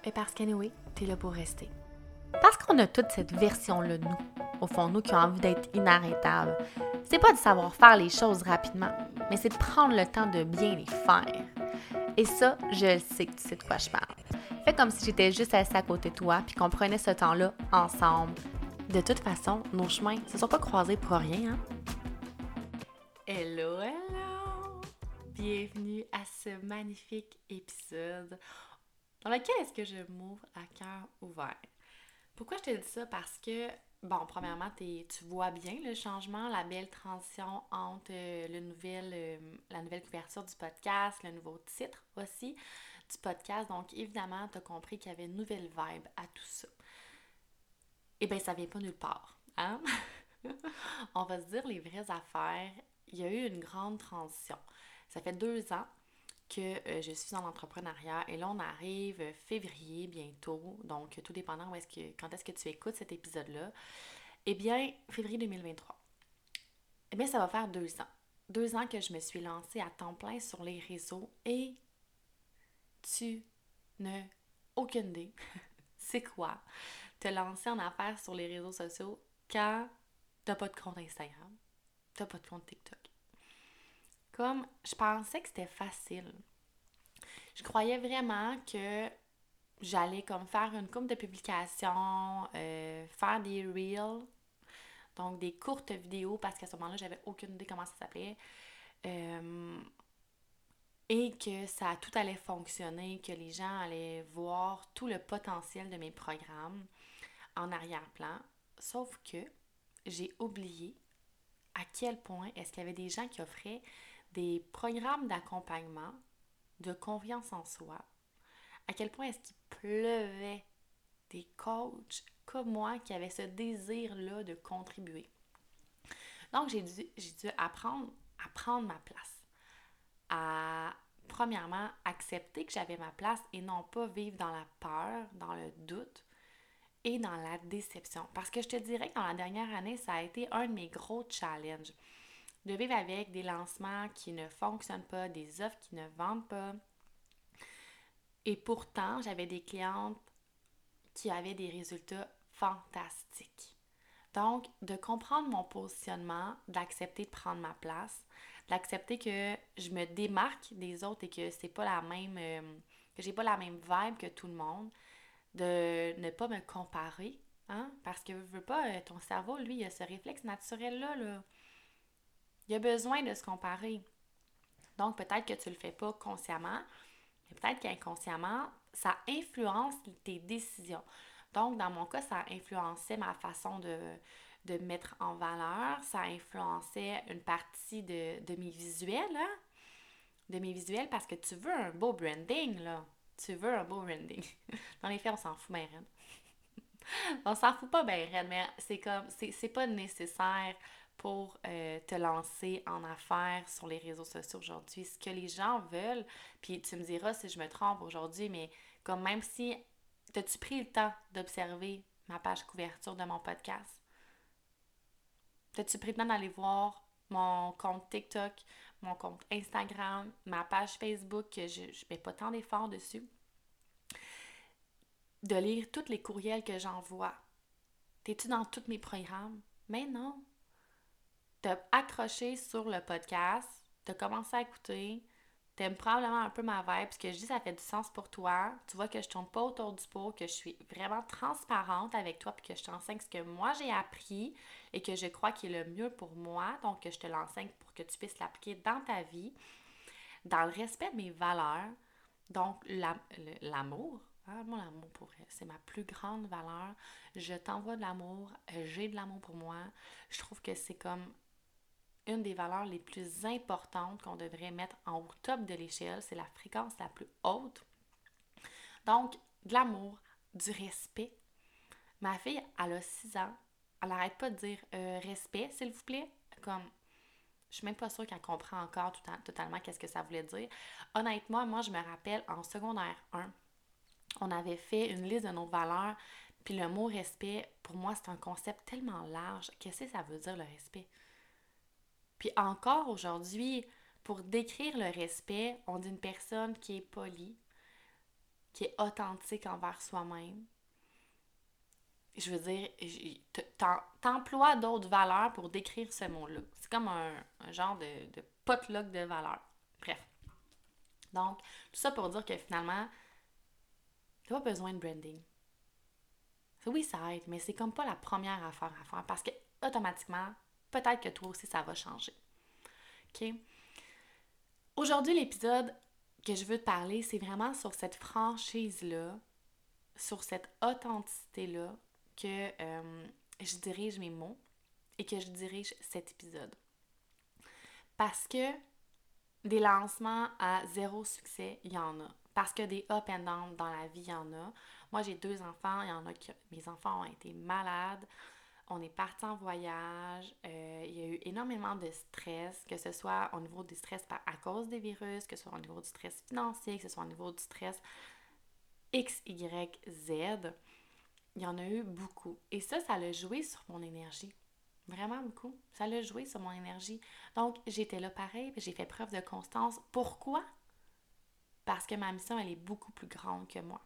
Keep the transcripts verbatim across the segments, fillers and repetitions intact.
Et parce qu'anyway, t'es là pour rester. Parce qu'on a toute cette version-là de nous, au fond de nous, qui a envie d'être inarrêtable. C'est pas de savoir faire les choses rapidement, mais c'est de prendre le temps de bien les faire. Et ça, je sais que tu sais de quoi je parle. Fais comme si j'étais juste assise à côté de toi puis qu'on prenait ce temps-là ensemble. De toute façon, nos chemins ne se sont pas croisés pour rien, hein? Hello, hello! Bienvenue à ce magnifique épisode dans lequel est-ce que je m'ouvre à cœur ouvert. Pourquoi je te dis ça? Parce que, bon, premièrement, t'es, tu vois bien le changement, la belle transition entre euh, le nouvel, euh, la nouvelle couverture du podcast, le nouveau titre aussi du podcast. Donc, évidemment, tu as compris qu'il y avait une nouvelle vibe à tout ça. Eh bien, ça vient pas nulle part, hein? On va se dire les vraies affaires. Il y a eu une grande transition. Ça fait deux ans que euh, je suis dans l'entrepreneuriat et là, on arrive euh, février bientôt. Donc, tout dépendant où est-ce que, quand est-ce que tu écoutes cet épisode-là. Eh bien, février deux mille vingt-trois. Eh bien, ça va faire deux ans. Deux ans que je me suis lancée à temps plein sur les réseaux et tu n'as aucune idée c'est quoi te lancer en affaires sur les réseaux sociaux quand t'as pas de compte Instagram, t'as pas de compte TikTok. Comme je pensais que c'était facile. Je croyais vraiment que j'allais comme faire une couple de publications, euh, faire des reels, donc des courtes vidéos parce qu'à ce moment-là, j'avais aucune idée comment ça s'appelait. Euh, et que ça tout allait fonctionner, que les gens allaient voir tout le potentiel de mes programmes en arrière-plan. Sauf que j'ai oublié à quel point est-ce qu'il y avait des gens qui offraient des programmes d'accompagnement, de confiance en soi, à quel point est-ce qu'il pleuvait des coachs comme moi qui avaient ce désir-là de contribuer. Donc, j'ai dû, j'ai dû apprendre à prendre ma place, à, premièrement, accepter que j'avais ma place et non pas vivre dans la peur, dans le doute et dans la déception. Parce que je te dirais que dans la dernière année, ça a été un de mes gros challenges. De vivre avec des lancements qui ne fonctionnent pas, des offres qui ne vendent pas. Et pourtant, j'avais des clientes qui avaient des résultats fantastiques. Donc, de comprendre mon positionnement, d'accepter de prendre ma place, d'accepter que je me démarque des autres et que c'est pas la même, euh, que j'ai pas la même vibe que tout le monde, de ne pas me comparer, hein, parce que je veux pas, euh, ton cerveau, lui, il a ce réflexe naturel-là, là. Il a besoin de se comparer. Donc, peut-être que tu le fais pas consciemment, mais peut-être qu'inconsciemment, ça influence tes décisions. Donc, dans mon cas, ça influençait ma façon de, de me mettre en valeur, ça influençait une partie de, de mes visuels, hein? De mes visuels, parce que tu veux un beau branding, là. Tu veux un beau branding. Dans les faits, on s'en fout bien raide. On s'en fout pas bien raide, mais c'est comme, c'est, c'est pas nécessaire pour euh, te lancer en affaires sur les réseaux sociaux aujourd'hui. Ce que les gens veulent, puis tu me diras si je me trompe aujourd'hui, mais comme même si, t'as-tu pris le temps d'observer ma page couverture de mon podcast? T'as-tu pris le temps d'aller voir mon compte TikTok, mon compte Instagram, ma page Facebook, que je ne mets pas tant d'efforts dessus? De lire tous les courriels que j'envoie. T'es-tu dans tous mes programmes? Mais non. T'as accroché sur le podcast, t'as commencé à écouter, t'aimes probablement un peu ma vibe, puis ce que je dis, ça fait du sens pour toi. Tu vois que je tourne pas autour du pot, que je suis vraiment transparente avec toi, puis que je t'enseigne ce que moi j'ai appris et que je crois qui est le mieux pour moi. Donc, que je te l'enseigne pour que tu puisses l'appliquer dans ta vie, dans le respect de mes valeurs. Donc, la, le- l'amour. Ah, moi, l'amour pour vrai, c'est ma plus grande valeur. Je t'envoie de l'amour, euh, j'ai de l'amour pour moi. Je trouve que c'est comme une des valeurs les plus importantes qu'on devrait mettre en haut top de l'échelle. C'est la fréquence la plus haute. Donc, de l'amour, du respect. Ma fille, elle a six ans. Elle n'arrête pas de dire euh, respect, s'il vous plaît. Comme, je suis même pas sûre qu'elle comprend encore tout, totalement qu'est-ce que ça voulait dire. Honnêtement, moi, je me rappelle, en secondaire un, on avait fait une liste de nos valeurs. Puis le mot respect, pour moi, c'est un concept tellement large. Qu'est-ce que ça veut dire, le respect? Puis encore aujourd'hui, pour décrire le respect, on dit une personne qui est polie, qui est authentique envers soi-même, je veux dire, t'en- t'emploies d'autres valeurs pour décrire ce mot-là. C'est comme un, un genre de, de potluck de valeurs. Bref. Donc, tout ça pour dire que finalement, t'as pas besoin de branding. Oui, ça aide, mais c'est comme pas la première affaire à faire parce que automatiquement, peut-être que toi aussi, ça va changer. OK? Aujourd'hui, l'épisode que je veux te parler, c'est vraiment sur cette franchise-là, sur cette authenticité-là que euh, je dirige mes mots et que je dirige cet épisode. Parce que des lancements à zéro succès, il y en a. Parce que des up and down dans la vie, il y en a. Moi, j'ai deux enfants. Il y en a que mes enfants ont été malades. On est parti en voyage. Euh, il y a eu énormément de stress, que ce soit au niveau du stress par, à cause des virus, que ce soit au niveau du stress financier, que ce soit au niveau du stress X, Y, Z. Il y en a eu beaucoup. Et ça, ça l'a joué sur mon énergie. Vraiment beaucoup. Ça l'a joué sur mon énergie. Donc, j'étais là pareil, j'ai fait preuve de constance. Pourquoi? Parce que ma mission, elle est beaucoup plus grande que moi.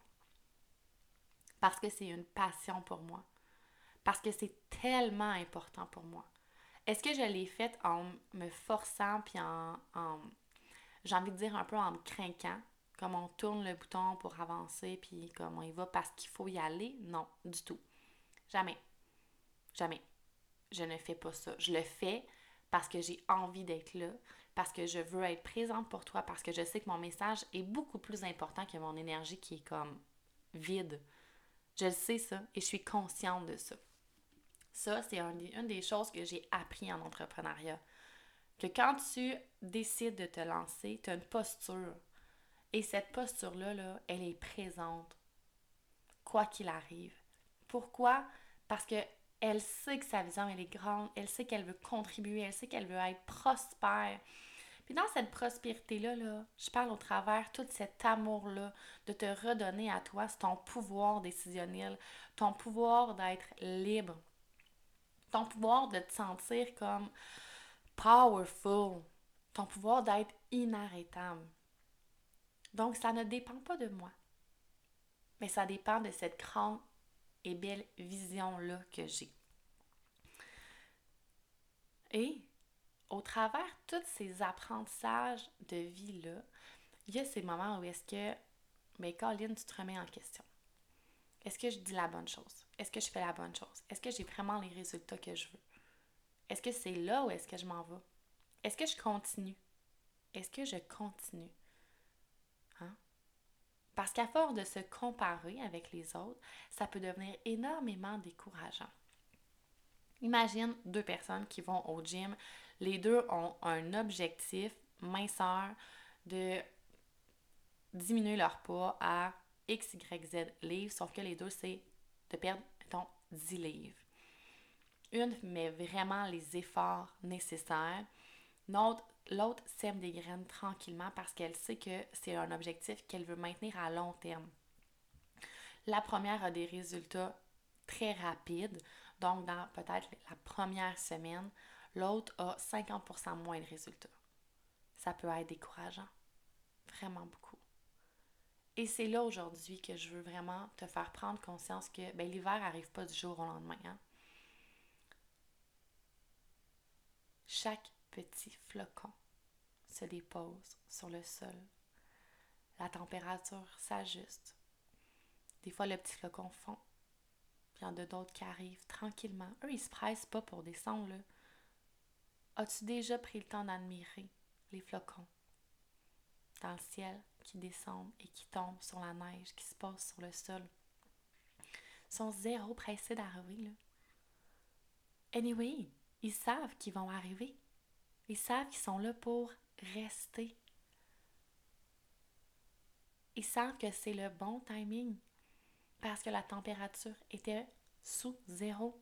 Parce que c'est une passion pour moi. Parce que c'est tellement important pour moi. Est-ce que je l'ai faite en me forçant puis en, en j'ai envie de dire un peu en me craquant, comme on tourne le bouton pour avancer puis comme on y va parce qu'il faut y aller? Non, du tout. Jamais. Jamais. Je ne fais pas ça. Je le fais parce que j'ai envie d'être là, parce que je veux être présente pour toi, parce que je sais que mon message est beaucoup plus important que mon énergie qui est comme vide. Je le sais ça et je suis consciente de ça. Ça, c'est un, une des choses que j'ai appris en entrepreneuriat. Que quand tu décides de te lancer, tu as une posture. Et cette posture-là, là, elle est présente, quoi qu'il arrive. Pourquoi? Parce que elle sait que sa vision, elle est grande, elle sait qu'elle veut contribuer, elle sait qu'elle veut être prospère. Puis dans cette prospérité-là, là, je parle au travers tout cet amour-là, de te redonner à toi, c'est ton pouvoir décisionnel, ton pouvoir d'être libre, ton pouvoir de te sentir comme powerful, ton pouvoir d'être inarrêtable. Donc, ça ne dépend pas de moi, mais ça dépend de cette grande et belle vision-là que j'ai. Et au travers de tous ces apprentissages de vie-là, il y a ces moments où est-ce que, mais Colin, tu te remets en question. Est-ce que je dis la bonne chose? Est-ce que je fais la bonne chose? Est-ce que j'ai vraiment les résultats que je veux? Est-ce que c'est là ou est-ce que je m'en vais? Est-ce que je continue? Est-ce que je continue? Hein? Parce qu'à force de se comparer avec les autres, ça peut devenir énormément décourageant. Imagine deux personnes qui vont au gym. Les deux ont un objectif minceur de diminuer leur poids à X Y Z livres, sauf que les deux, c'est de perdre, mettons, dix livres. Une met vraiment les efforts nécessaires. L'autre, l'autre sème des graines tranquillement parce qu'elle sait que c'est un objectif qu'elle veut maintenir à long terme. La première a des résultats très rapides, donc dans peut-être la première semaine, l'autre a cinquante pour cent moins de résultats. Ça peut être décourageant, vraiment beaucoup. Et c'est là aujourd'hui que je veux vraiment te faire prendre conscience que ben, l'hiver n'arrive pas du jour au lendemain. Hein? Chaque petit flocon se dépose sur le sol. La température s'ajuste. Des fois, le petit flocon fond. Puis il y en a d'autres qui arrivent tranquillement. Eux, ils ne se pressent pas pour descendre, là. As-tu déjà pris le temps d'admirer les flocons dans le ciel qui descendent et qui tombent sur la neige, qui se posent sur le sol? Ils sont zéro pressés d'arriver, là. Anyway, ils savent qu'ils vont arriver. Ils savent qu'ils sont là pour rester. Ils savent que c'est le bon timing parce que la température était sous zéro.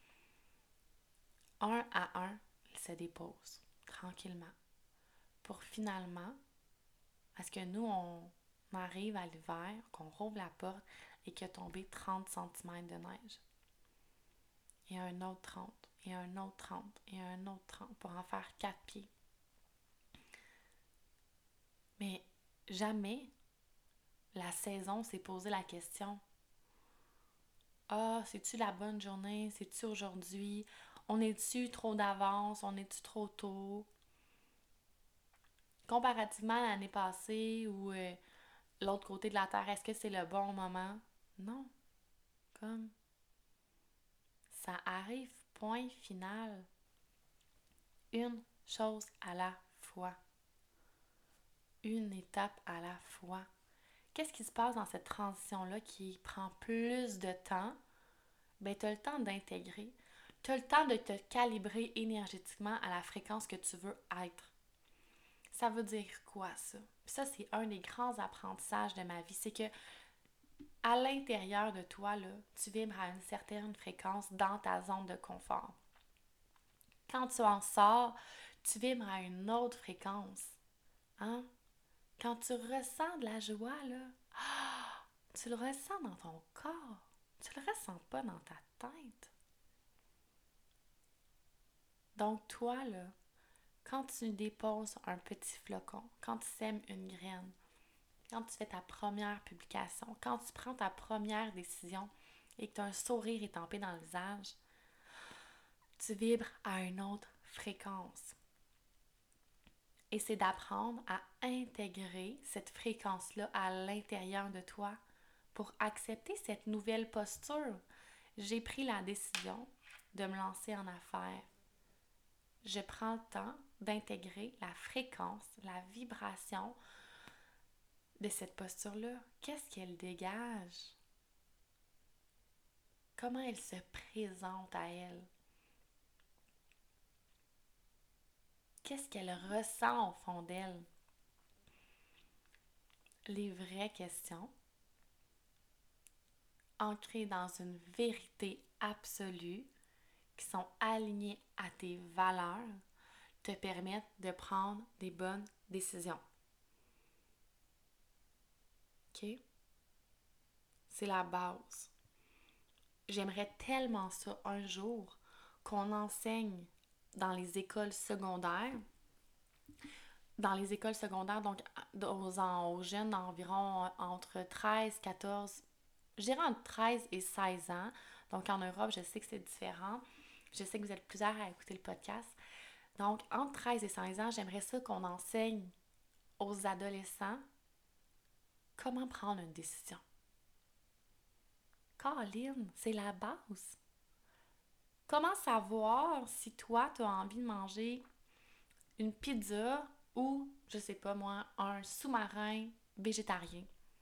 Un à un, ils se déposent tranquillement pour finalement, à ce que nous, on arrive à l'hiver, qu'on rouvre la porte et qu'il a tombé trente centimètres de neige. Et un autre trente, et un autre trente, et un autre trente pour en faire quatre pieds. Mais jamais la saison, c'est poser la question. Ah, c'est-tu la bonne journée? C'est-tu aujourd'hui? On est-tu trop d'avance? On est-tu trop tôt? Comparativement à l'année passée ou euh, l'autre côté de la Terre, est-ce que c'est le bon moment? Non. Comme ça arrive, point final. Une chose à la fois. Une étape à la fois. Qu'est-ce qui se passe dans cette transition-là qui prend plus de temps? Ben, tu as le temps d'intégrer. Tu as le temps de te calibrer énergétiquement à la fréquence que tu veux être. Ça veut dire quoi, ça? Puis ça, c'est un des grands apprentissages de ma vie. C'est que à l'intérieur de toi, là, tu vibres à une certaine fréquence dans ta zone de confort. Quand tu en sors, tu vibres à une autre fréquence. Hein? Quand tu ressens de la joie, là, tu le ressens dans ton corps. Tu le ressens pas dans ta tête. Donc, toi, là, quand tu déposes un petit flocon, quand tu sèmes une graine, quand tu fais ta première publication, quand tu prends ta première décision et que tu as un sourire étampé dans le visage, tu vibres à une autre fréquence. Et c'est d'apprendre à intégrer cette fréquence-là à l'intérieur de toi pour accepter cette nouvelle posture. J'ai pris la décision de me lancer en affaires. Je prends le temps d'intégrer la fréquence, la vibration de cette posture-là. Qu'est-ce qu'elle dégage? Comment elle se présente à elle? Qu'est-ce qu'elle ressent au fond d'elle? Les vraies questions, ancrées dans une vérité absolue, qui sont alignées à tes valeurs, te permettent de prendre des bonnes décisions. OK? C'est la base. J'aimerais tellement ça un jour qu'on enseigne dans les écoles secondaires. Dans les écoles secondaires, donc aux, aux jeunes d'environ entre treize, quatorze, je dirais entre treize et seize ans. Donc en Europe, je sais que c'est différent. Je sais que vous êtes plusieurs à écouter le podcast. Donc entre treize et seize ans, j'aimerais ça qu'on enseigne aux adolescents comment prendre une décision. Caroline, c'est la base. Comment savoir si toi, tu as envie de manger une pizza ou, je sais pas moi, un sous-marin végétarien?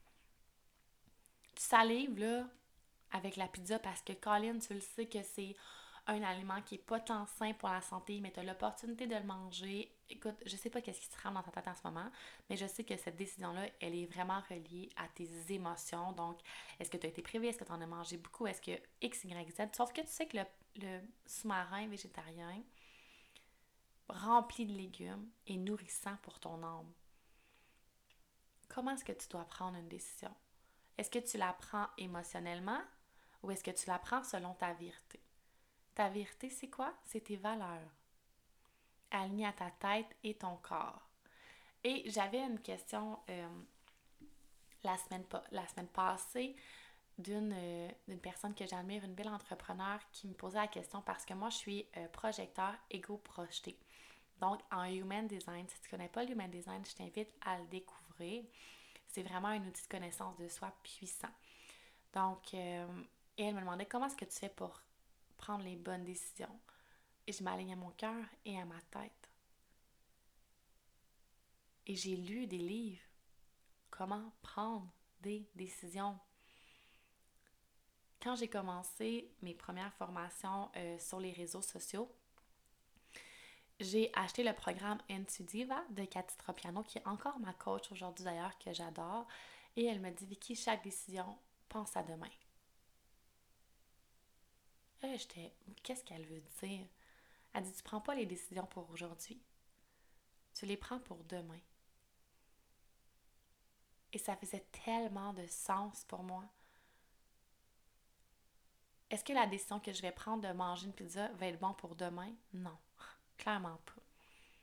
Tu salives, là, avec la pizza parce que, Colin, tu le sais que c'est un aliment qui est pas tant sain pour la santé, mais tu as l'opportunité de le manger. Écoute, je sais pas qu'est-ce qui se trame dans ta tête en ce moment, mais je sais que cette décision-là, elle est vraiment reliée à tes émotions. Donc, est-ce que tu as été privé? Est-ce que tu en as mangé beaucoup? Est-ce que X, Y, Z? Sauf que tu sais que le, le sous-marin végétarien rempli de légumes est nourrissant pour ton âme. Comment est-ce que tu dois prendre une décision? Est-ce que tu la prends émotionnellement ou est-ce que tu la prends selon ta vérité? Ta vérité, c'est quoi? C'est tes valeurs, alignées à ta tête et ton corps. Et j'avais une question euh, la, semaine, la semaine passée d'une, euh, d'une personne que j'admire, une belle entrepreneur, qui me posait la question parce que moi, je suis euh, projecteur égo-projeté. Donc, en Human Design, si tu ne connais pas l'Human Design, je t'invite à le découvrir. C'est vraiment un outil de connaissance de soi puissant. Donc, euh, et elle me demandait comment est-ce que tu fais pour prendre les bonnes décisions. Et je m'aligne à mon cœur et à ma tête. Et j'ai lu des livres. Comment prendre des décisions. Quand j'ai commencé mes premières formations euh, sur les réseaux sociaux, j'ai acheté le programme Intuitiva de Cathy Tropiano, qui est encore ma coach aujourd'hui d'ailleurs, que j'adore. Et elle me dit, Vicky, chaque décision, pense à demain. Là, j'étais, qu'est-ce qu'elle veut dire? Elle dit, tu prends pas les décisions pour aujourd'hui. Tu les prends pour demain. Et ça faisait tellement de sens pour moi. Est-ce que la décision que je vais prendre de manger une pizza va être bon pour demain? Non, clairement pas.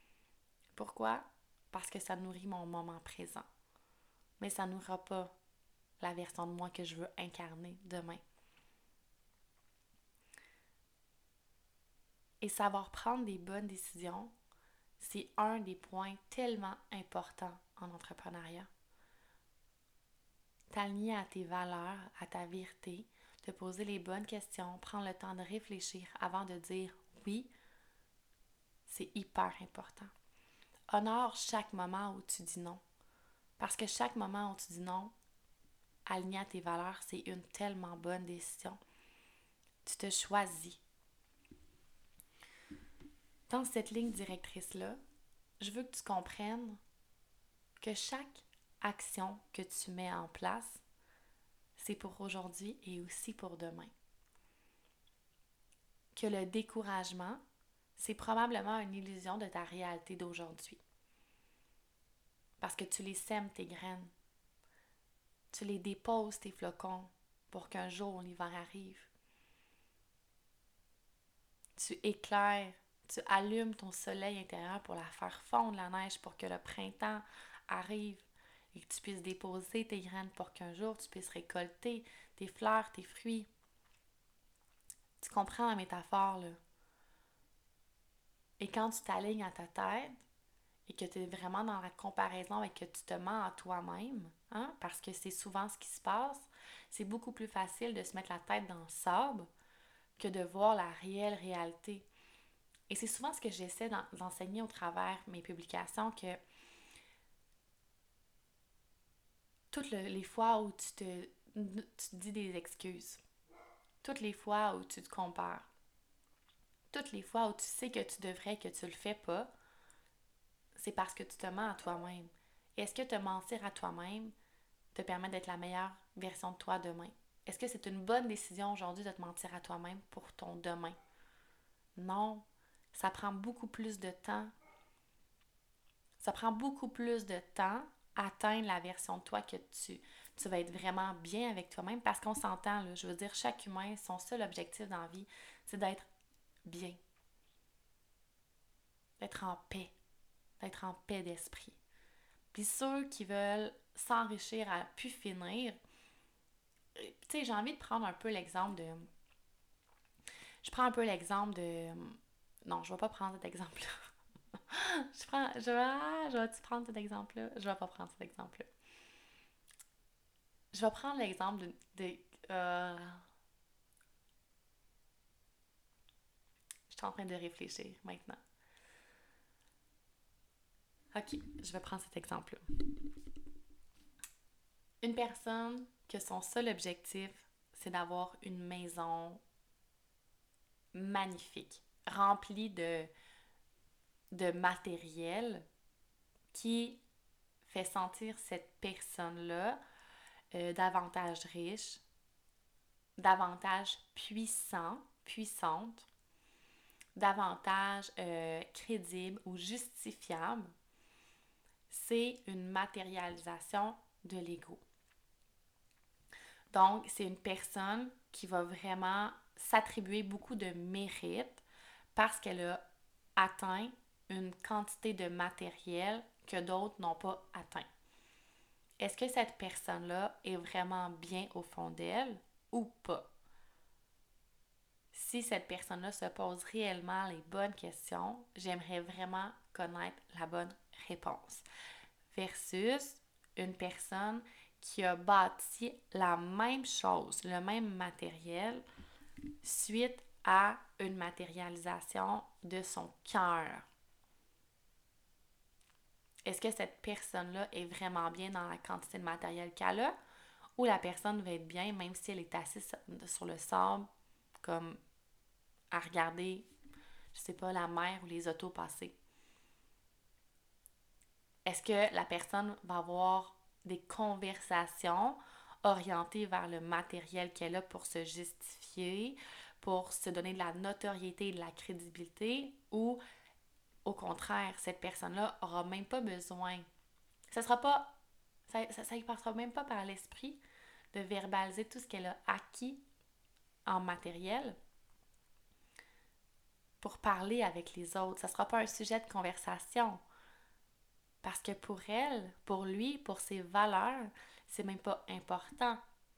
Pourquoi? Parce que ça nourrit mon moment présent. Mais ça ne nourrira pas la version de moi que je veux incarner demain. Et savoir prendre des bonnes décisions, c'est un des points tellement importants en entrepreneuriat. T'aligner à tes valeurs, à ta vérité, te poser les bonnes questions, prendre le temps de réfléchir avant de dire oui, c'est hyper important. Honore chaque moment où tu dis non. Parce que chaque moment où tu dis non, aligné à tes valeurs, c'est une tellement bonne décision. Tu te choisis. Dans cette ligne directrice-là, je veux que tu comprennes que chaque action que tu mets en place, c'est pour aujourd'hui et aussi pour demain. Que le découragement, c'est probablement une illusion de ta réalité d'aujourd'hui. Parce que tu les sèmes, tes graines. Tu les déposes, tes flocons, pour qu'un jour l'hiver arrive. Tu éclaires, tu allumes ton soleil intérieur pour la faire fondre, la neige, pour que le printemps arrive et que tu puisses déposer tes graines pour qu'un jour tu puisses récolter tes fleurs, tes fruits. Tu comprends la métaphore, là? Et quand tu t'alignes à ta tête et que tu es vraiment dans la comparaison et que tu te mens à toi-même, hein, parce que c'est souvent ce qui se passe, c'est beaucoup plus facile de se mettre la tête dans le sable que de voir la réelle réalité. Et c'est souvent ce que j'essaie d'enseigner au travers mes publications, que toutes les fois où tu te, tu te dis des excuses, toutes les fois où tu te compares, toutes les fois où tu sais que tu devrais et que tu le fais pas, c'est parce que tu te mens à toi-même. Et est-ce que te mentir à toi-même te permet d'être la meilleure version de toi demain? Est-ce que c'est une bonne décision aujourd'hui de te mentir à toi-même pour ton demain? Non. Ça prend beaucoup plus de temps. Ça prend beaucoup plus de temps à atteindre la version de toi que tu, tu vas être vraiment bien avec toi-même, parce qu'on s'entend, là, je veux dire, chaque humain, son seul objectif dans la vie, c'est d'être bien, d'être en paix, d'être en paix d'esprit. Puis ceux qui veulent s'enrichir à pu finir, tu sais, j'ai envie de prendre un peu l'exemple de... Je prends un peu l'exemple de... Non, je vais pas prendre cet exemple-là. je prends... Je vais... Ah, je vais-tu prendre cet exemple-là? Je vais pas prendre cet exemple-là. Je vais prendre l'exemple de... de euh... Je suis en train de réfléchir maintenant. Ok, je vais prendre cet exemple-là. Une personne que son seul objectif, c'est d'avoir une maison magnifique, remplie de, de matériel qui fait sentir cette personne-là euh, davantage riche, davantage puissant, puissante, davantage euh, crédible ou justifiable. C'est une matérialisation de l'ego. Donc, c'est une personne qui va vraiment s'attribuer beaucoup de mérite parce qu'elle a atteint une quantité de matériel que d'autres n'ont pas atteint. Est-ce que cette personne-là est vraiment bien au fond d'elle ou pas? Si cette personne-là se pose réellement les bonnes questions, j'aimerais vraiment connaître la bonne réponse. Versus une personne qui a bâti la même chose, le même matériel, suite à une matérialisation de son cœur. Est-ce que cette personne-là est vraiment bien dans la quantité de matériel qu'elle a, ou la personne va être bien même si elle est assise sur le sable, comme à regarder, je sais pas, la mer ou les autos passer? Est-ce que la personne va avoir des conversations orientées vers le matériel qu'elle a pour se justifier, pour se donner de la notoriété et de la crédibilité, ou au contraire, cette personne-là aura même pas besoin, ça sera pas, ça, ça, ça y passera même pas par l'esprit de verbaliser tout ce qu'elle a acquis en matériel pour parler avec les autres. Ça sera pas un sujet de conversation. Parce que pour elle, pour lui, pour ses valeurs, C'est même pas important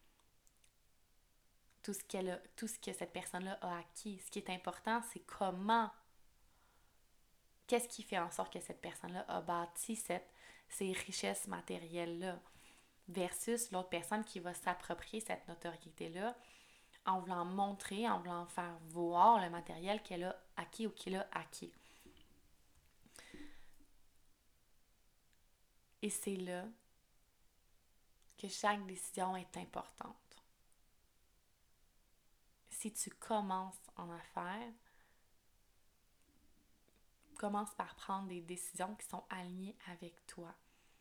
tout ce qu'elle a, tout ce que cette personne-là a acquis. Ce qui est important, c'est comment, qu'est-ce qui fait en sorte que cette personne-là a bâti cette, ces richesses matérielles-là versus l'autre personne qui va s'approprier cette notoriété-là en voulant montrer, en voulant faire voir le matériel qu'elle a acquis ou qu'il a acquis. Et c'est là que chaque décision est importante. Si tu commences en affaires, commence par prendre des décisions qui sont alignées avec toi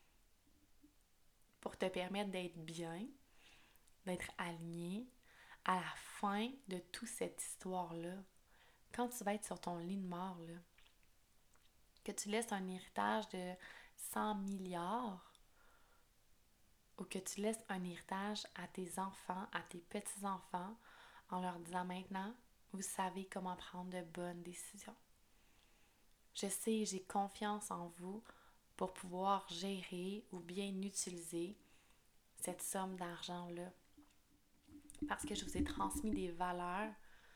pour te permettre d'être bien, d'être aligné à la fin de toute cette histoire-là. Quand tu vas être sur ton lit de mort, là, que tu laisses un héritage de cent milliards ou que tu laisses un héritage à tes enfants, à tes petits-enfants, en leur disant maintenant, vous savez comment prendre de bonnes décisions. Je sais, j'ai confiance en vous pour pouvoir gérer ou bien utiliser cette somme d'argent-là. Parce que je vous ai transmis des valeurs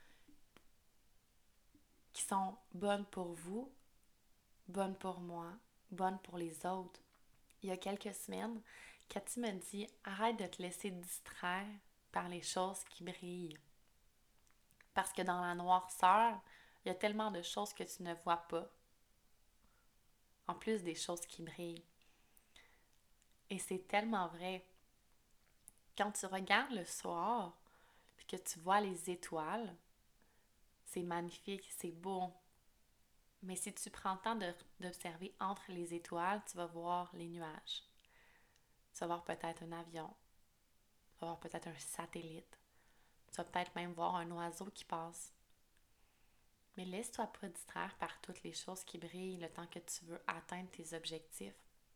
qui sont bonnes pour vous, bonnes pour moi, bonnes pour les autres. Il y a quelques semaines, Cathy me dit « Arrête de te laisser distraire par les choses qui brillent. » Parce que dans la noirceur, il y a tellement de choses que tu ne vois pas. En plus des choses qui brillent. Et c'est tellement vrai. Quand tu regardes le soir, puis que tu vois les étoiles, c'est magnifique, c'est beau. Mais si tu prends le temps de, d'observer entre les étoiles, tu vas voir les nuages. Tu vas voir peut-être un avion. Tu vas voir peut-être un satellite. Tu vas peut-être même voir un oiseau qui passe. Mais laisse-toi pas distraire par toutes les choses qui brillent le temps que tu veux atteindre tes objectifs.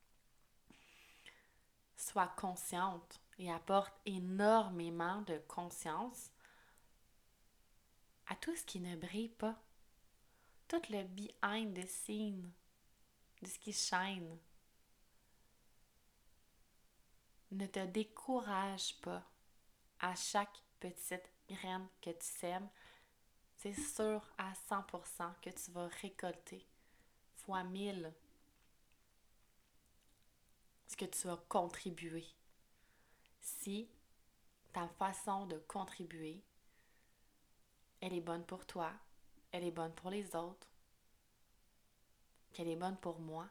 Sois consciente et apporte énormément de conscience à tout ce qui ne brille pas. Tout le behind the scene de ce qui shine. Ne te décourage pas à chaque petite graine que tu sèmes. C'est sûr à cent pour cent que tu vas récolter fois mille ce que tu vas contribuer. Si ta façon de contribuer, elle est bonne pour toi, elle est bonne pour les autres, qu'elle est bonne pour moi.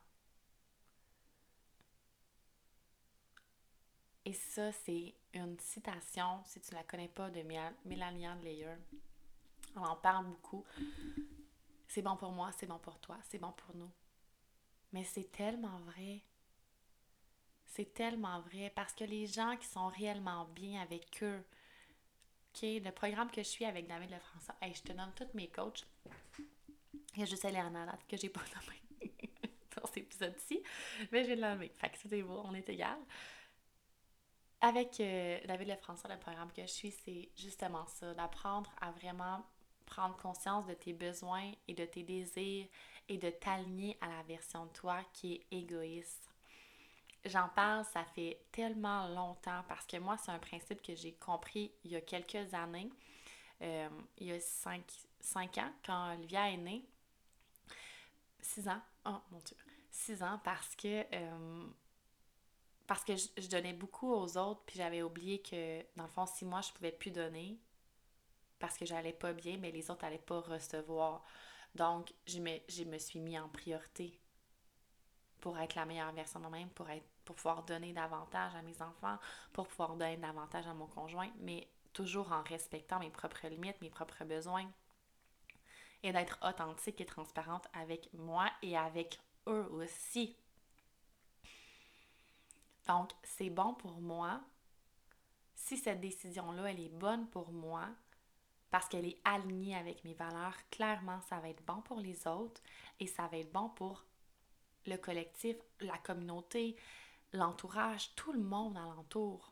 Et ça, c'est une citation, si tu ne la connais pas, de Mélanie Andreyer. On en parle beaucoup. C'est bon pour moi, c'est bon pour toi, c'est bon pour nous. Mais c'est tellement vrai. C'est tellement vrai parce que les gens qui sont réellement bien avec eux, ok, le programme que je suis avec David Lefrançois, hey, je te donne tous mes coachs. Il y a juste Léana là que j'ai pas nommé dans cet épisode-ci, mais je vais l'enlever. Fait que c'est beau, on est égal. Avec euh, David Lefrançois, le programme que je suis, c'est justement ça, d'apprendre à vraiment prendre conscience de tes besoins et de tes désirs et de t'aligner à la version de toi qui est égoïste. J'en parle, ça fait tellement longtemps parce que moi, c'est un principe que j'ai compris il y a quelques années, euh, il y a cinq, cinq ans, quand Olivia est née. Six ans, oh mon Dieu, six ans parce que... Euh, Parce que je, je donnais beaucoup aux autres, puis j'avais oublié que, dans le fond, si moi, je pouvais plus donner, parce que j'allais pas bien, mais les autres n'allaient pas recevoir. Donc, je me, je me suis mis en priorité pour être la meilleure version de moi-même, pour, être, pour pouvoir donner davantage à mes enfants, pour pouvoir donner davantage à mon conjoint, mais toujours en respectant mes propres limites, mes propres besoins, et d'être authentique et transparente avec moi et avec eux aussi. Donc, c'est bon pour moi. Si cette décision-là, elle est bonne pour moi, parce qu'elle est alignée avec mes valeurs, clairement, ça va être bon pour les autres et ça va être bon pour le collectif, la communauté, l'entourage, tout le monde alentour.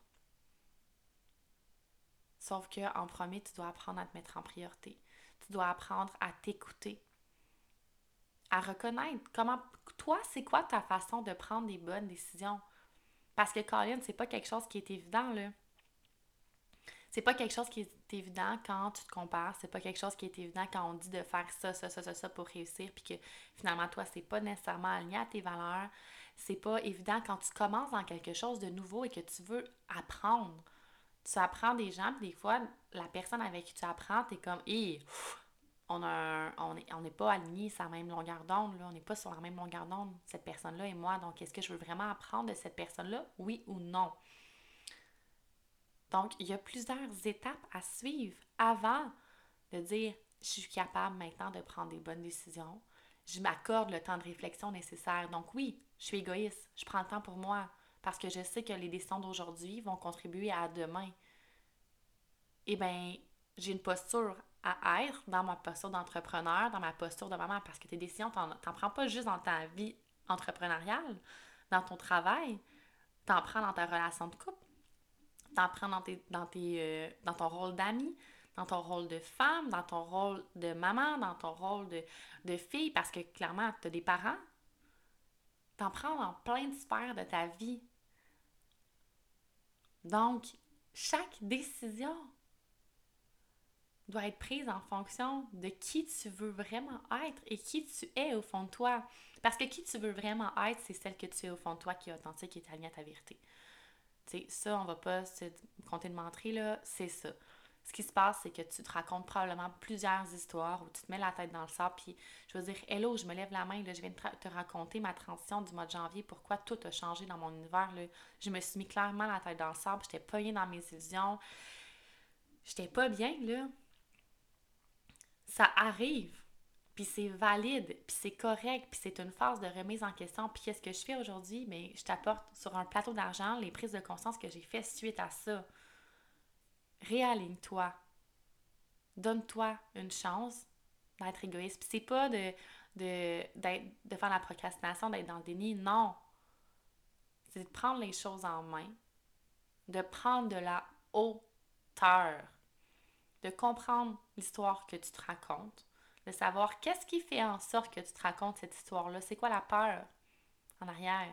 Sauf qu'en premier, tu dois apprendre à te mettre en priorité. Tu dois apprendre à t'écouter, à reconnaître comment, toi, c'est quoi ta façon de prendre des bonnes décisions. Parce que, Colin, c'est pas quelque chose qui est évident, là. C'est pas quelque chose qui est évident quand tu te compares, c'est pas quelque chose qui est évident quand on dit de faire ça, ça, ça, ça, ça pour réussir, puis que finalement, toi, c'est pas nécessairement aligné à tes valeurs. C'est pas évident quand tu commences dans quelque chose de nouveau et que tu veux apprendre. Tu apprends des gens, puis des fois, la personne avec qui tu apprends, t'es comme, hé, on a un- on est, on n'est pas alignés sur la même longueur d'onde, là. On n'est pas sur la même longueur d'onde, cette personne-là et moi. Donc, est-ce que je veux vraiment apprendre de cette personne-là, oui ou non? Donc, il y a plusieurs étapes à suivre avant de dire je suis capable maintenant de prendre des bonnes décisions. Je m'accorde le temps de réflexion nécessaire. Donc oui, je suis égoïste. Je prends le temps pour moi parce que je sais que les décisions d'aujourd'hui vont contribuer à demain. Eh bien, j'ai une posture à être dans ma posture d'entrepreneur, dans ma posture de maman, parce que tes décisions, t'en, t'en prends pas juste dans ta vie entrepreneuriale, dans ton travail, t'en prends dans ta relation de couple, t'en prends dans, tes, dans, tes, euh, dans ton rôle d'amie, dans ton rôle de femme, dans ton rôle de maman, dans ton rôle de, de fille, parce que clairement, tu as des parents. T'en prends dans plein de sphères de ta vie. Donc, chaque décision doit être prise en fonction de qui tu veux vraiment être et qui tu es au fond de toi. Parce que qui tu veux vraiment être, c'est celle que tu es au fond de toi qui est authentique, qui est alignée à ta vérité. Tu sais, ça, on va pas se compter de mentir, là, c'est ça. Ce qui se passe, c'est que tu te racontes probablement plusieurs histoires où tu te mets la tête dans le sable, puis je veux dire, hello, je me lève la main, là, je viens de te raconter ma transition du mois de janvier, pourquoi tout a changé dans mon univers, là. Je me suis mis clairement la tête dans le sable, j'étais pognée dans mes illusions, j'étais pas bien, là. Ça arrive, puis c'est valide, puis c'est correct, puis c'est une phase de remise en question. Puis qu'est-ce que je fais aujourd'hui? Bien, je t'apporte sur un plateau d'argent les prises de conscience que j'ai faites suite à ça. Réaligne-toi. Donne-toi une chance d'être égoïste. Puis c'est pas de, de, d'être, de faire la procrastination, d'être dans le déni. Non. C'est de prendre les choses en main, de prendre de la hauteur, de comprendre l'histoire que tu te racontes, de savoir qu'est-ce qui fait en sorte que tu te racontes cette histoire-là. C'est quoi la peur en arrière?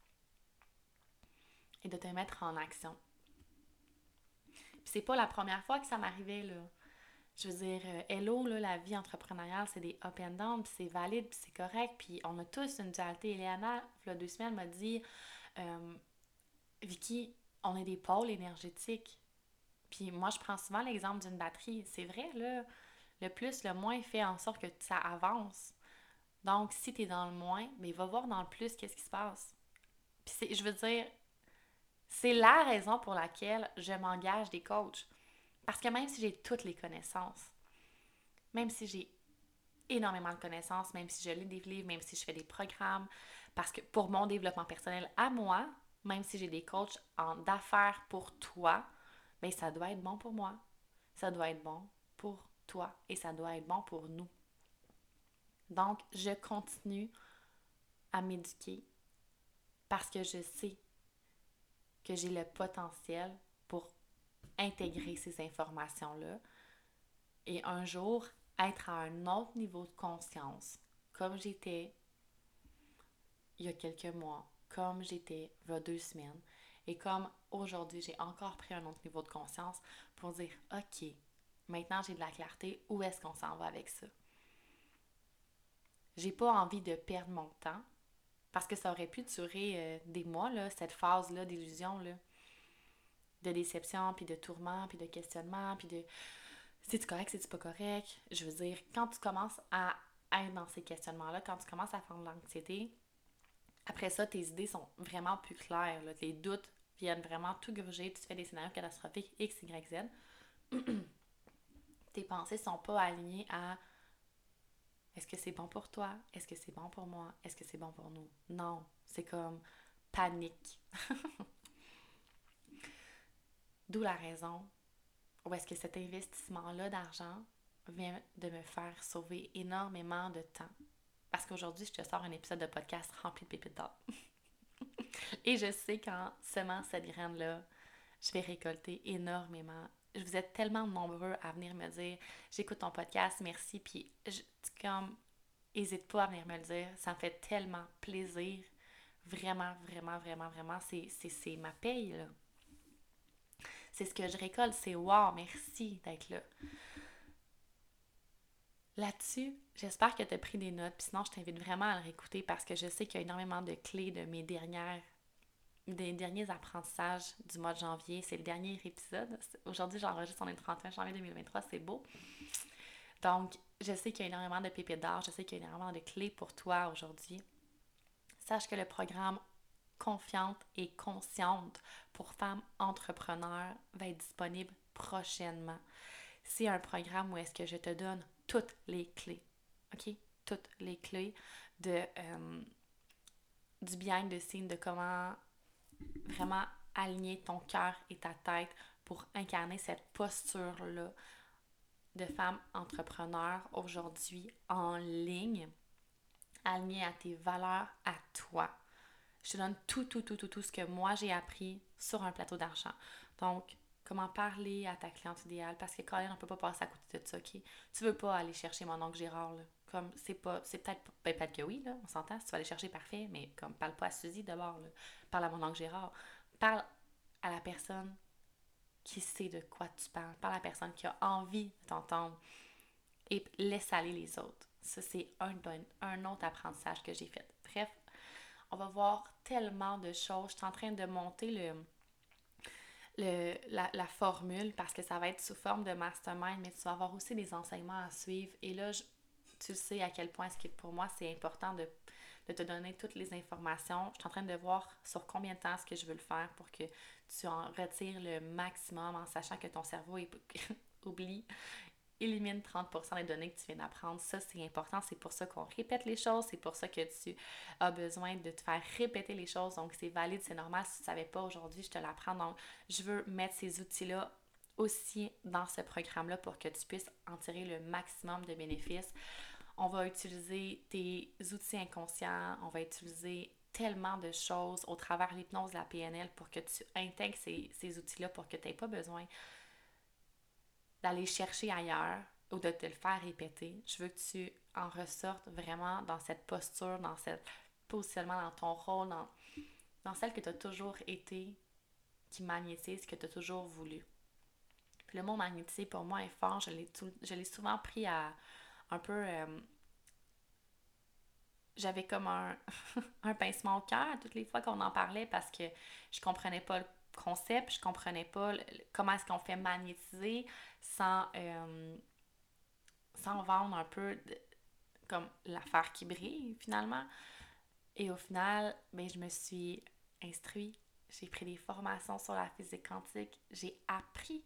Et de te mettre en action. Puis c'est pas la première fois que ça m'arrivait, là. Je veux dire, euh, hello, là, la vie entrepreneuriale, c'est des up and down, puis c'est valide, puis c'est correct, puis on a tous une dualité. Eliana, il y a deux semaines, m'a dit euh, Vicky, on est des pôles énergétiques. Puis moi, je prends souvent l'exemple d'une batterie. C'est vrai, là, le plus, le moins fait en sorte que ça avance. Donc, si tu es dans le moins, mais va voir dans le plus qu'est-ce qui se passe. Puis c'est, je veux dire, c'est la raison pour laquelle je m'engage des coachs. Parce que même si j'ai toutes les connaissances, même si j'ai énormément de connaissances, même si je lis des livres, même si je fais des programmes, parce que pour mon développement personnel à moi, même si j'ai des coachs en d'affaires pour toi, bien ça doit être bon pour moi. Ça doit être bon pour toi et ça doit être bon pour nous. Donc, je continue à m'éduquer parce que je sais que j'ai le potentiel pour intégrer ces informations-là et un jour être à un autre niveau de conscience, comme j'étais il y a quelques mois, comme j'étais il y a deux semaines, et comme aujourd'hui j'ai encore pris un autre niveau de conscience pour dire ok, maintenant j'ai de la clarté, où est-ce qu'on s'en va avec ça? J'ai pas envie de perdre mon temps parce que ça aurait pu durer euh, des mois, là, cette phase-là d'illusion, là, de déception, puis de tourment, puis de questionnement, puis de c'est-tu correct, c'est-tu pas correct? Je veux dire, quand tu commences à être dans ces questionnements-là, quand tu commences à faire de l'anxiété, après ça, tes idées sont vraiment plus claires. Là. Les doutes viennent vraiment tout gruger. Tu fais des scénarios catastrophiques X, Y, Z. Tes pensées sont pas alignées à est-ce que c'est bon pour toi? Est-ce que c'est bon pour moi? Est-ce que c'est bon pour nous? Non. C'est comme panique. D'où la raison où est-ce que cet investissement-là d'argent vient de me faire sauver énormément de temps. Parce qu'aujourd'hui, je te sors un épisode de podcast rempli de pépites d'or. Et je sais qu'en semant cette graine-là, je vais récolter énormément. Vous êtes tellement nombreux à venir me dire j'écoute ton podcast, merci. Puis, je, comme, n'hésite pas à venir me le dire. Ça me fait tellement plaisir Vraiment, vraiment, vraiment, vraiment, c'est, c'est, c'est ma paye, là. C'est ce que je récolte, c'est wow, merci d'être là. Là-dessus, j'espère que tu as pris des notes, puis sinon, je t'invite vraiment à le réécouter parce que je sais qu'il y a énormément de clés de mes dernières, des derniers apprentissages du mois de janvier. C'est le dernier épisode. Aujourd'hui, j'enregistre, on est le trente et un janvier deux mille vingt-trois, c'est beau. Donc, je sais qu'il y a énormément de pépites d'or, je sais qu'il y a énormément de clés pour toi aujourd'hui. Sache que le programme Confiante et consciente pour femmes entrepreneurs va être disponible prochainement. C'est un programme où est-ce que je te donne toutes les clés, ok? Toutes les clés de, euh, du behind the scene, de comment vraiment aligner ton cœur et ta tête pour incarner cette posture-là de femme entrepreneur aujourd'hui en ligne, alignée à tes valeurs, à toi. Je te donne tout, tout, tout, tout, tout ce que moi j'ai appris sur un plateau d'argent. Donc, comment parler à ta cliente idéale, parce que Colin, on ne peut pas passer à côté de ça, ok? Tu veux pas aller chercher mon oncle Gérard, là. Comme, c'est pas, c'est peut-être, ben, peut-être que oui, là, on s'entend, si tu vas aller chercher, parfait, mais comme, parle pas à Suzy d'abord, là. Parle à mon oncle Gérard. Parle à la personne qui sait de quoi tu parles. Parle à la personne qui a envie de t'entendre et laisse aller les autres. Ça, c'est un, un autre apprentissage que j'ai fait. Bref, on va voir tellement de choses. Je suis en train de monter le, le, la, la formule parce que ça va être sous forme de mastermind, mais tu vas avoir aussi des enseignements à suivre. Et là, je, tu sais à quel point ce qui pour moi, c'est important de, de te donner toutes les informations. Je suis en train de voir sur combien de temps est-ce que je veux le faire pour que tu en retires le maximum en sachant que ton cerveau est, oublie élimine trente pour cent des données que tu viens d'apprendre. Ça, c'est important. C'est pour ça qu'on répète les choses. C'est pour ça que tu as besoin de te faire répéter les choses. Donc, c'est valide, c'est normal. Si tu ne savais pas aujourd'hui, je te l'apprends. Donc, je veux mettre ces outils-là aussi dans ce programme-là pour que tu puisses en tirer le maximum de bénéfices. On va utiliser tes outils inconscients. On va utiliser tellement de choses au travers de l'hypnose, de la P N L pour que tu intègres ces, ces outils-là pour que tu n'aies pas besoin d'aller chercher ailleurs ou de te le faire répéter. Je veux que tu en ressortes vraiment dans cette posture, dans ce positionnement, dans ton rôle, dans, dans celle que tu as toujours été, qui magnétise, que tu as toujours voulu. Puis le mot magnétiser pour moi est fort. Je l'ai, tout, je l'ai souvent pris à un peu... Euh, j'avais comme un, un pincement au cœur toutes les fois qu'on en parlait parce que je comprenais pas le concept, je comprenais pas le, comment est-ce qu'on fait magnétiser sans... Euh, sans vendre un peu de, comme l'affaire qui brille finalement. Et au final, ben, je me suis instruite, j'ai pris des formations sur la physique quantique, j'ai appris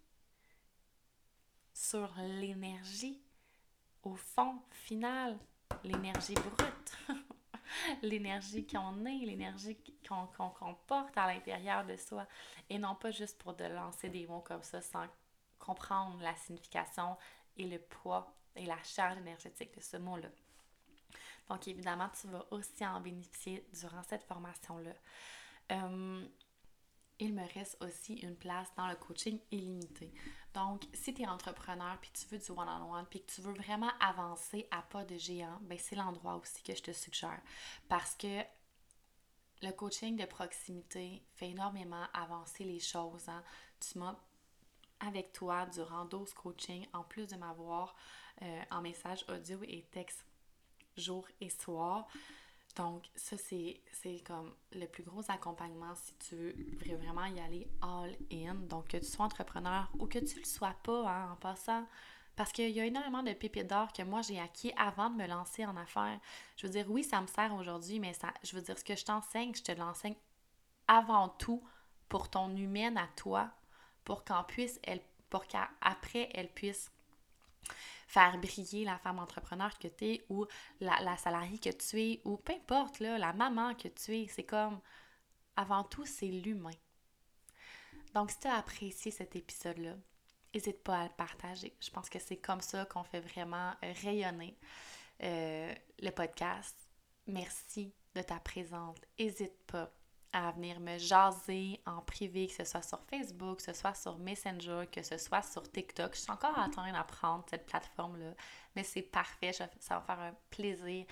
sur l'énergie, au fond, final, l'énergie brute, l'énergie qu'on est, l'énergie qu'on, qu'on, qu'on porte à l'intérieur de soi, et non pas juste pour de lancer des mots comme ça sans comprendre la signification et le poids et la charge énergétique de ce mot-là. Donc, évidemment, tu vas aussi en bénéficier durant cette formation-là. Euh, il me reste aussi une place dans le coaching illimité. Donc, si tu es entrepreneur puis tu veux du one-on-one puis que tu veux vraiment avancer à pas de géant, ben c'est l'endroit aussi que je te suggère. Parce que le coaching de proximité fait énormément avancer les choses. Hein. Tu m'as avec toi durant douze coachings, en plus de m'avoir euh, en message audio et texte jour et soir. Donc, ça, c'est, c'est comme le plus gros accompagnement si tu veux vraiment y aller all-in. Donc, que tu sois entrepreneur ou que tu le sois pas, hein, en passant. Parce qu'il y a énormément de pépites d'or que moi, j'ai acquis avant de me lancer en affaires. Je veux dire, oui, ça me sert aujourd'hui, mais ça, je veux dire, ce que je t'enseigne, je te l'enseigne avant tout pour ton humaine à toi, pour qu'en puisse, elle, pour qu'après, elle puisse faire briller la femme entrepreneur que tu es ou la, la salariée que tu es ou peu importe, là, la maman que tu es. C'est comme, avant tout, c'est l'humain. Donc, si tu as apprécié cet épisode-là, n'hésite pas à le partager. Je pense que c'est comme ça qu'on fait vraiment rayonner euh, le podcast. Merci de ta présence. N'hésite pas à venir me jaser en privé, que ce soit sur Facebook, que ce soit sur Messenger, que ce soit sur TikTok. Je suis encore en train d'apprendre cette plateforme-là, mais c'est parfait. Ça va faire un plaisir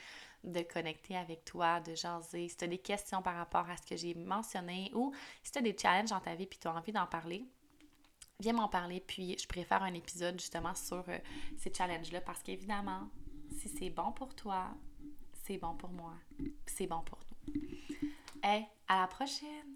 de connecter avec toi, de jaser. Si tu as des questions par rapport à ce que j'ai mentionné ou si tu as des challenges dans ta vie et tu as envie d'en parler, viens m'en parler. Puis je préfère un épisode justement sur euh, ces challenges-là parce qu'évidemment, si c'est bon pour toi, c'est bon pour moi, c'est bon pour nous. Hey, à la prochaine!